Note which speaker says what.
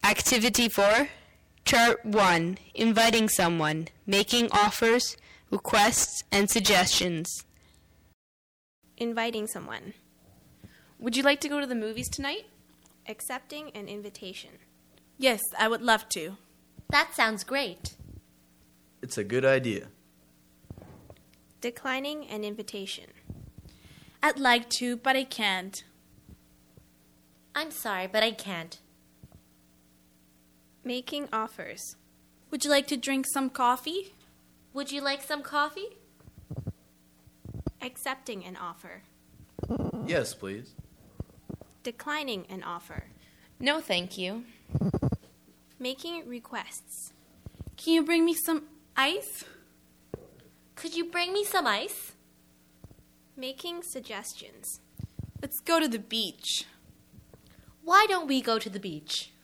Speaker 1: Activity 4. Chart 1. Inviting someone. Making offers, requests, and suggestions.
Speaker 2: Inviting someone.
Speaker 3: Would you like to go to the movies tonight?
Speaker 2: Accepting an invitation.
Speaker 3: Yes, I would love to.
Speaker 4: That sounds great.
Speaker 5: It's a good idea.
Speaker 2: Declining an invitation.
Speaker 3: I'd like to, but I can't.
Speaker 4: I'm sorry, but I can't.
Speaker 2: Making offers.
Speaker 3: Would you like to drink some coffee?
Speaker 4: Would you like some coffee?
Speaker 2: Accepting an offer.
Speaker 5: Yes, please.
Speaker 2: Declining an offer.
Speaker 1: No, thank you.
Speaker 2: Making requests.
Speaker 3: Can you bring me some ice?
Speaker 4: Could you bring me some ice?
Speaker 2: Making suggestions.
Speaker 3: Let's go to the beach.
Speaker 4: Why don't we go to the beach?